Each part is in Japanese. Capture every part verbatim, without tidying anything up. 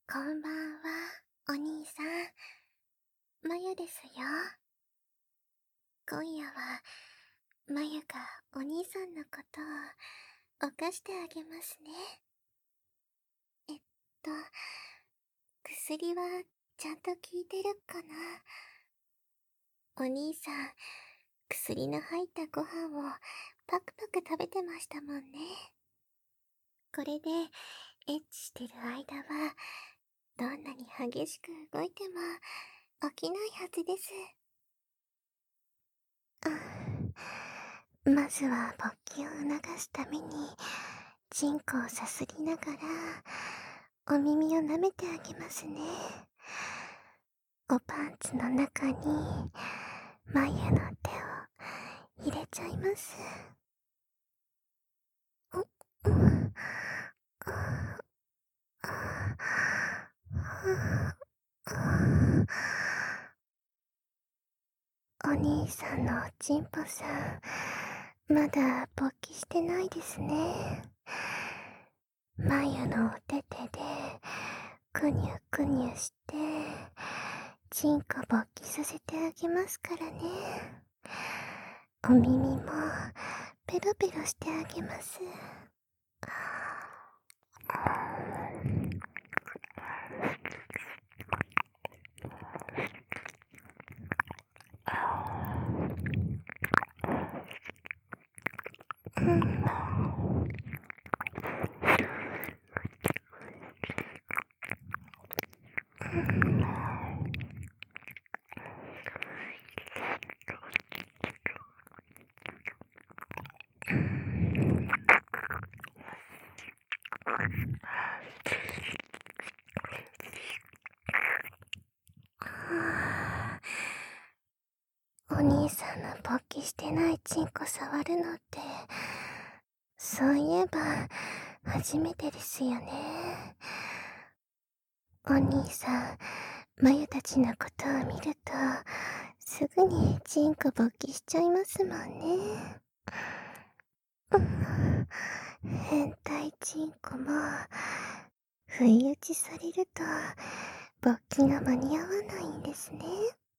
こんばんは、お兄さん。まゆですよ。今夜は、まゆがお兄さんのことを犯してあげますね。えっと、薬はちゃんと効いてるかな？お兄さん、薬の入ったご飯をパクパク食べてましたもんね。これで、エッチしてる間は、どんなに激しく動いても起きないはずです。まずは勃起を促すために、チンコをさすりながら、お耳を舐めてあげますね。おパンツの中に、眉の手を入れちゃいます。お兄さんのおちんぽさん、まだ勃起してないですね。眉のお手手で、くにゅくにゅして、チンコ勃起させてあげますからね。お耳も、ペロペロしてあげます。お兄さんの勃起してないチンコ触るのって、そういえば、初めてですよね。お兄さん、まゆたちのことを見ると、すぐにチンコ勃起しちゃいますもんね。変態チンコも、不意打ちされると、勃起が間に合わないんですね。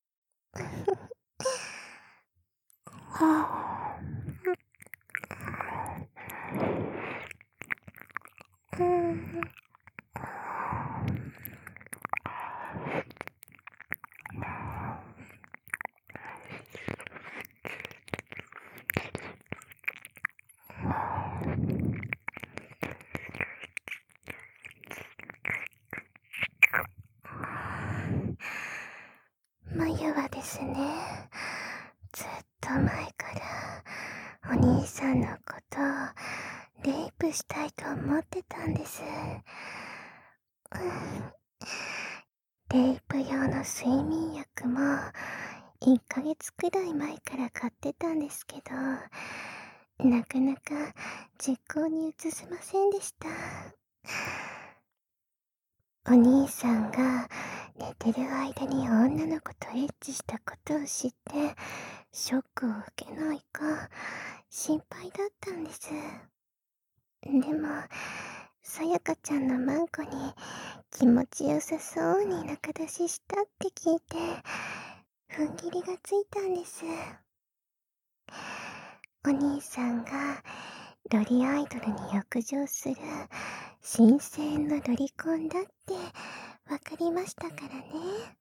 うん。まゆはですね、ずっと前からお兄さんのことをレイプしたいと思ってたんです。レイプ用の睡眠薬もいっかげつくらい前から買ってたんですけど、なかなか実行に移せませんでした。お兄さんが寝てる間に女の子とエッチしたことを知って、ショックを受けないか心配だったんです。でも、さやかちゃんのマンコに気持ちよさそうに仲出ししたって聞いて、踏ん切りがついたんです。お兄さんがロリアイドルに浴場する新鮮なロリコンだってわかりましたからね。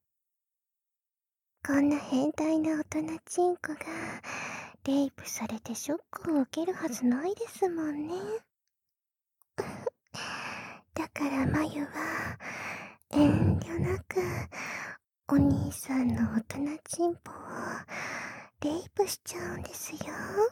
こんな変態な大人チンコがレイプされてショックを受けるはずないですもんね。だからまゆは遠慮なくお兄さんの大人チンポをレイプしちゃうんですよ。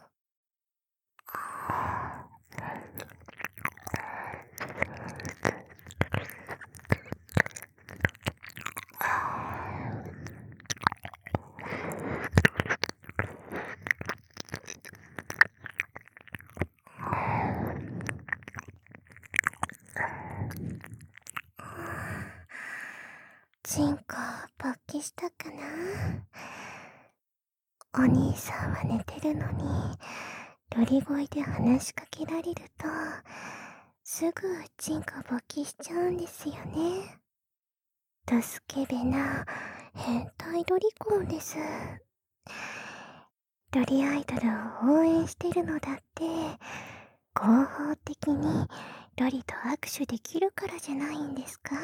チンコ勃起したかな？お兄さんは寝てるのにロリ声で話しかけられるとすぐチンコ勃起しちゃうんですよね。 助けべな変態ロリコンです。ロリアイドルを応援してるのだって、合法的にロリと握手できるからじゃないんですか？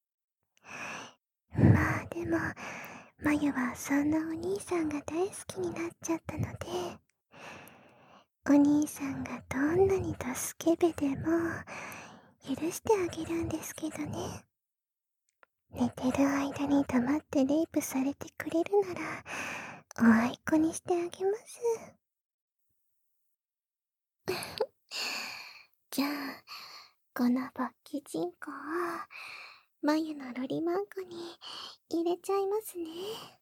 まあでも、まゆはそんなお兄さんが大好きになっちゃったので、お兄さんがどんなに助けべでも許してあげるんですけどね。寝てる間に黙ってレイプされてくれるなら、おあいこにしてあげます。じゃあ、この勃起チンコを、まゆのロリマンコに入れちゃいますね。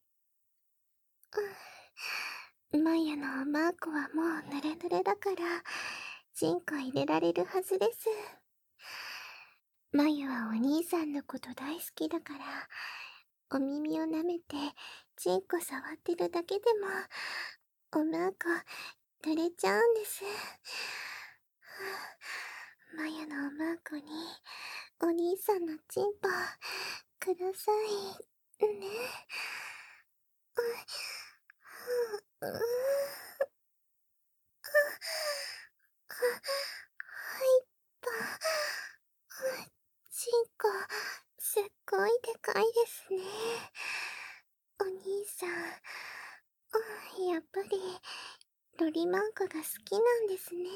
うん、まゆのマーコはもうヌレヌレだから、チンコ入れられるはずです。まゆはお兄さんのこと大好きだから、お耳を舐めて、チンコ触ってるだけでも、おマーコ、濡れちゃうんです。まゆのおマーコに、お兄さんのチンポ、ください、ね。う、う、う、入った。チンコ、すっごいでかいですね。お兄さん、やっぱり、ロリマンコが好きなんですね。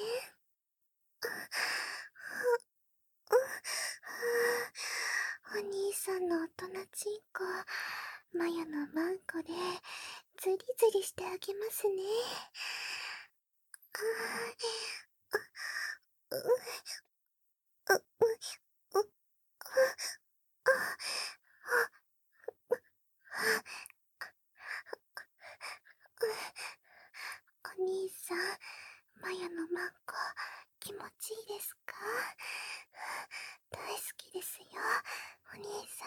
お兄さんの大人チンコ、まゆのマンコで、ズリズリしてあげますね。う、う、う、う、う、お兄さん、まゆのマンコ、気持ちいいですか？大好きですよ、お兄さ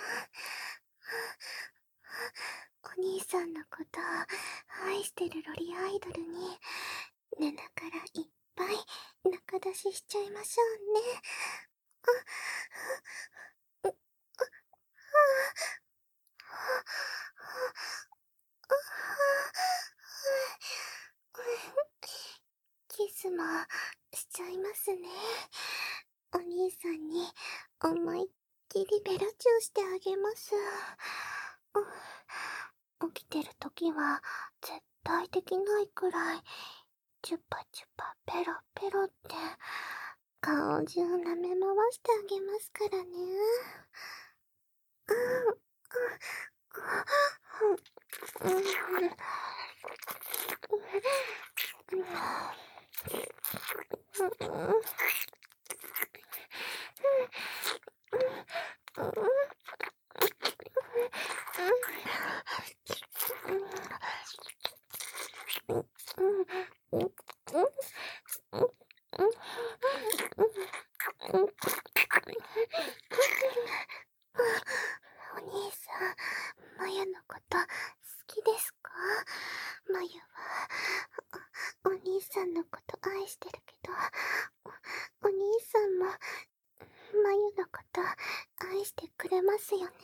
ん。お兄さんのことを愛してるロリアイドルに、寝ながらいっぱい中出ししちゃいましょうね。キスもしちゃいますね。お兄さんに思いっきりベロチューしてあげます。起きてるときは絶対できないくらい、チュパチュパペロペロって顔中舐め回してあげますからね。うん、うん、うん、お兄さん、まゆのこと好きですか？まゆはお、お兄さんのこと愛してるけど、お、お兄さんもまゆのこと愛してくれますよね。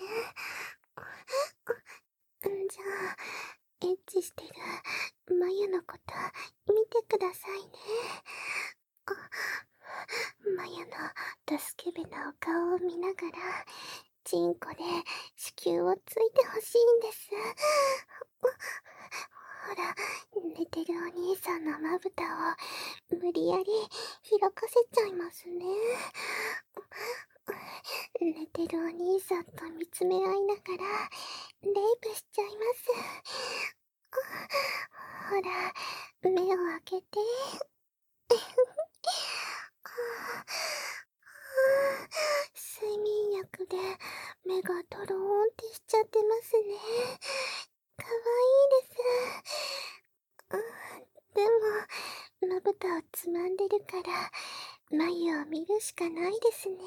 んじゃあ、エッチしてるまゆのこと見てくださいね。まゆの助けべなお顔を見ながら、チンコで子宮をついてほしいんです。ほら、寝てるお兄さんのまぶたを無理やり開かせちゃいますね。寝てるお兄さんと見つめ合いながらレイプしちゃいます。ほら、目を開けて。睡眠薬で目がドローンってしちゃってますね。かわいいです。でも、まぶたをつまんでるから、眉を見るしかないですね。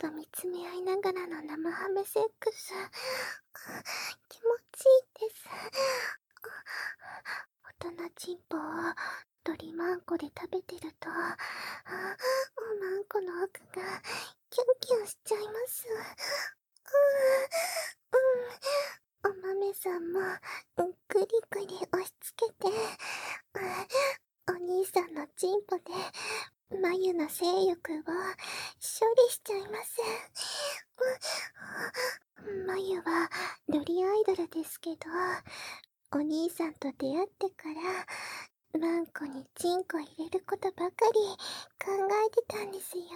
と見つめ合いながらの生ハメセックス。気持ちいいです。大人チンポを鶏マンコで食べてると、おまんこの奥がキュンキュンしちゃいます。うん、うん、お豆さんもグリグリ押し付けて、お兄さんのチンポで眉の性欲を処理しちゃいます。眉はロリアイドルですけど、お兄さんと出会ってからマンコにチンコ入れることばかり考えてたんですよ。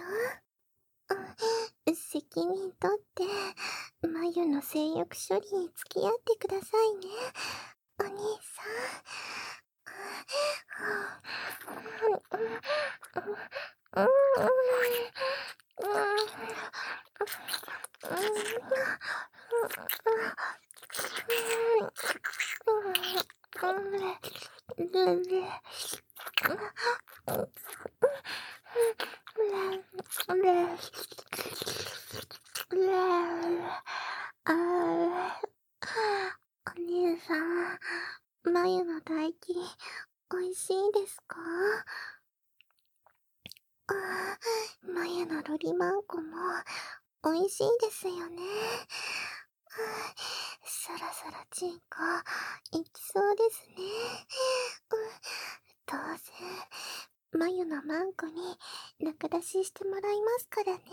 責任取って眉の性欲処理に付き合ってくださいね、お兄さん。お兄さん、眉の唾液、美味しいですか？あー、眉のロリマンコも美味しいですよね。そろそろチンコ、いきそうですね。当然、眉のマンコに中出ししてもらいますからね。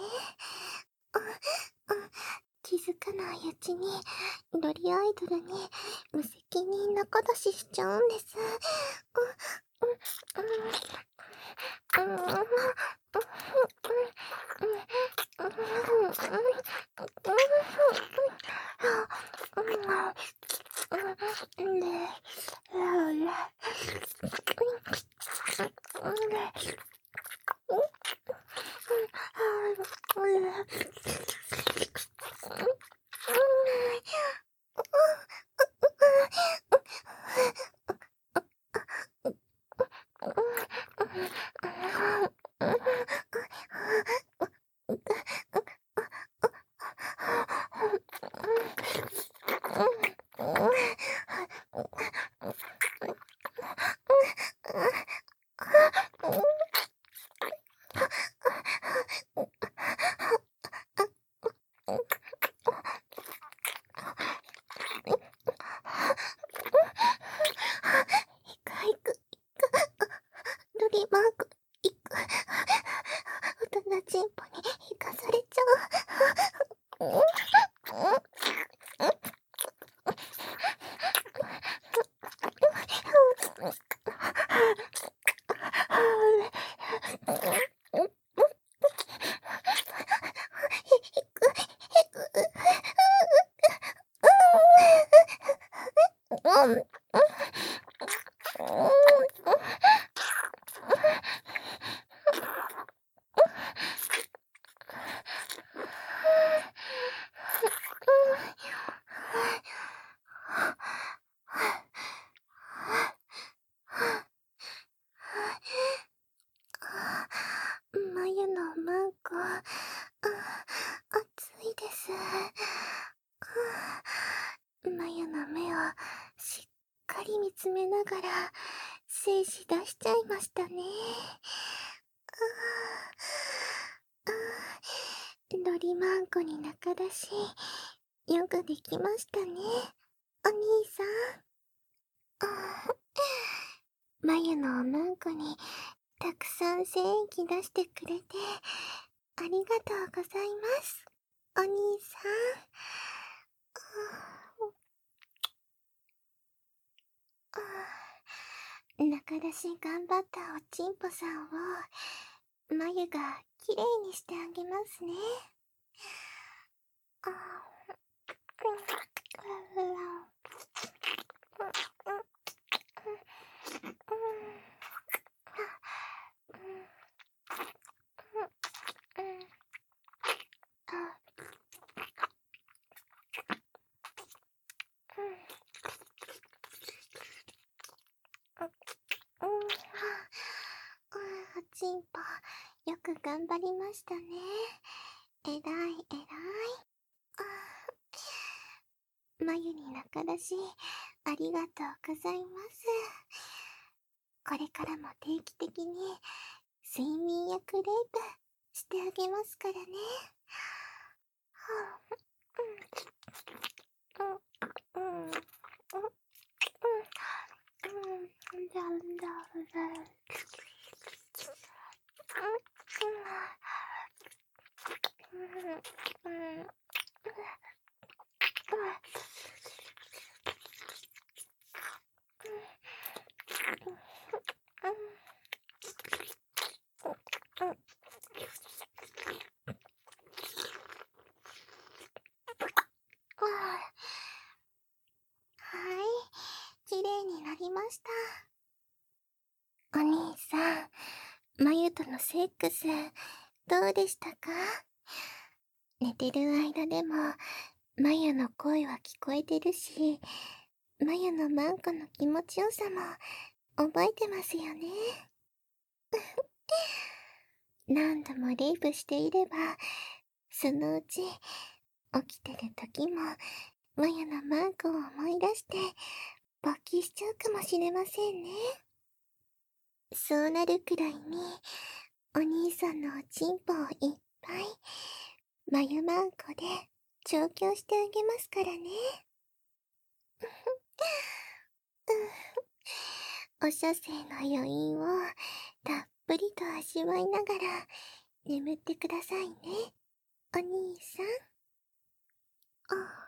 気づかないうちにロリアイドルに無責任中出ししちゃうんです。ロリマーク、いく。大人チンポに引かされちゃう。眉のマンコ、あ、熱いです。眉の目をしっかり見つめながら精子出しちゃいましたね。ロリマンコに中出し、よくできましたね、お兄さん。眉のおまんこにたくさん精液出してくれてありがとうございます、お兄さん。中出し頑張ったおちんぽさんを眉がきれいにしてあげますね。おちんぽ、よく頑張りましたね。 えらいえらい。あー、まゆに仲出し、ありがとうございます。これからも定期的に、睡眠やクレープしてあげますからね。はあ、うん、うん、うん、うん、うん、うん、だんだんだん。うん、うん、うん、はい、綺麗になりました。お兄さん、まゆとのセックス、どうでしたか？寝てる間でも、まゆの声は聞こえてるし、まゆのマンコの気持ちよさも覚えてますよね。何度もレイプしていれば、そのうち、起きてる時も、まゆのマンコを思い出して、勃起しちゃうかもしれませんね。そうなるくらいに、お兄さんのおちんぽをいっぱい、まゆまんこで調教してあげますからね。お射精の余韻をたっぷりと味わいながら眠ってくださいね、お兄さん。あ